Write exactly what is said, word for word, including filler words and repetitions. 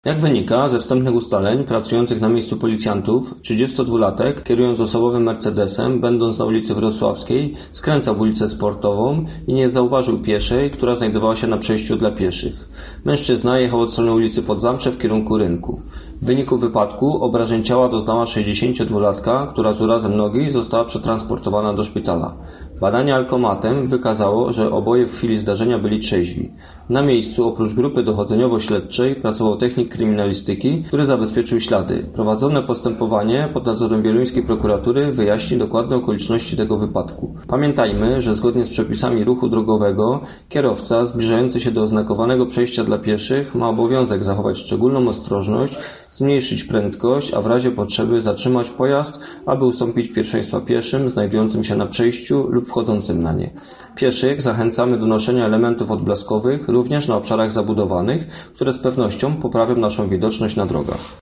Jak wynika ze wstępnych ustaleń pracujących na miejscu policjantów, trzydziestodwulatek, kierując osobowym Mercedesem, będąc na ulicy Wrocławskiej, skręcał w ulicę Sportową i nie zauważył pieszej, która znajdowała się na przejściu dla pieszych. Mężczyzna jechał od strony ulicy Podzamcze w kierunku rynku. W wyniku wypadku obrażeń ciała doznała sześćdziesięciodwulatka, która z urazem nogi została przetransportowana do szpitala. Badanie alkomatem wykazało, że oboje w chwili zdarzenia byli trzeźwi. Na miejscu oprócz grupy dochodzeniowo-śledczej pracował technik kryminalistyki, który zabezpieczył ślady. Prowadzone postępowanie pod nadzorem wieluńskiej prokuratury wyjaśni dokładne okoliczności tego wypadku. Pamiętajmy, że zgodnie z przepisami ruchu drogowego kierowca zbliżający się do oznakowanego przejścia dla pieszych ma obowiązek zachować szczególną ostrożność, zmniejszyć prędkość, a w razie potrzeby zatrzymać pojazd, aby ustąpić pierwszeństwa pieszym znajdującym się na przejściu lub wchodzącym na nie. Pieszych zachęcamy do noszenia elementów odblaskowych również na obszarach zabudowanych, które z pewnością poprawią naszą widoczność na drogach.